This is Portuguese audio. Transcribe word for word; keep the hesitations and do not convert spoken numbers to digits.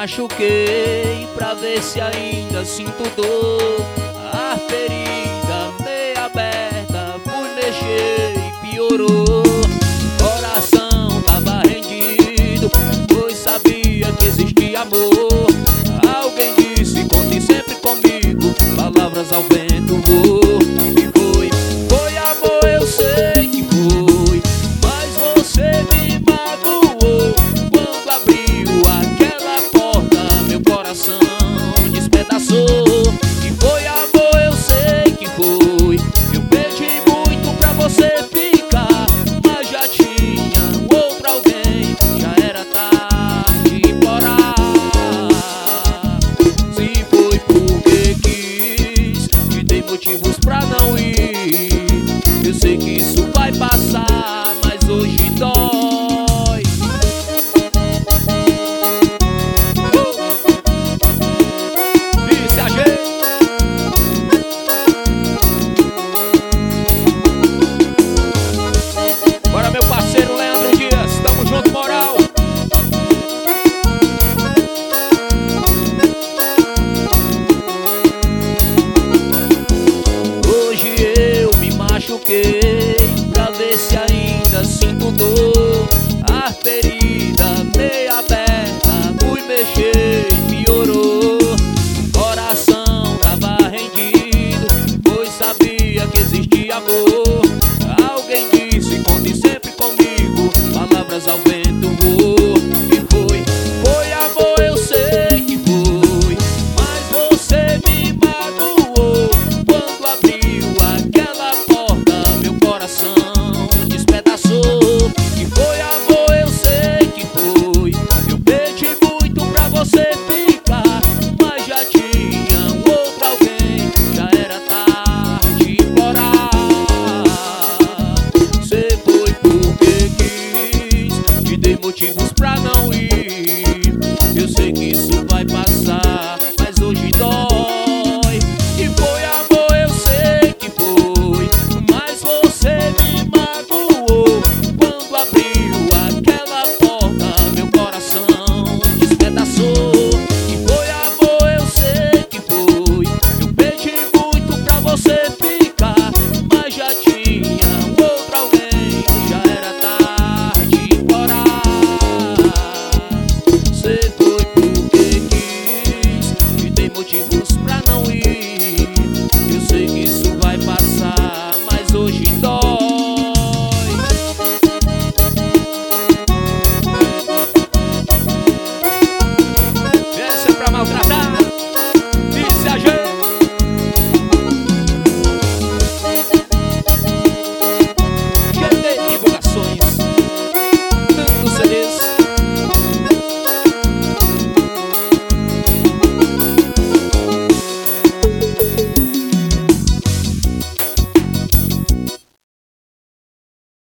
machuquei pra ver se ainda sinto dor. A ferida meia aberta, fui mexer e piorou. Coração tava rendido, pois sabia que existia amor. Alguém disse, conte sempre comigo, palavras ao vento voou. E foi, foi amor, eu sei que foi, mas você me magoou. Quando abriu aquela porta, meu coração despedaçou. E foi amor, eu sei que foi, eu pedi muito pra você ficar, mas já tinha outro alguém, já era tarde de implorar. Se foi porque quis, te dei motivos pra não ir. Eu sei que isso vai passar, mas hoje dói. E se ajeita. Bora, meu parceiro Leandro Dias, tamo junto, moral. Hoje eu me machuquei pra ver se ainda sinto dor. A ferida meia aberta, fui mexer e piorou. Coração tava rendido, pois sabia que existia amor. Alguém disse, conte sempre comigo, palavras ao vento voou. E foi, foi amor, eu sei que foi, mas você me magoou. Quando abriu aquela porta, meu coração despedaçou. E foi amor, eu sei que foi, eu pedi muito pra você ficar, mas já tinha outro alguém, já era tarde de implorar. Cê foi porque quis, te dei motivos pra não ir. Eu sei que isso vai passar, mas hoje dói. E foi amor, eu sei que foi, mas você me magoou. Quando abriu aquela porta, meu coração despedaçou. E foi amor, eu sei que foi, eu pedi muito pra você ficar, mas já tinha outro alguém, já era tarde de implorar. Cê foi porque quis, te dei motivos pra não ir.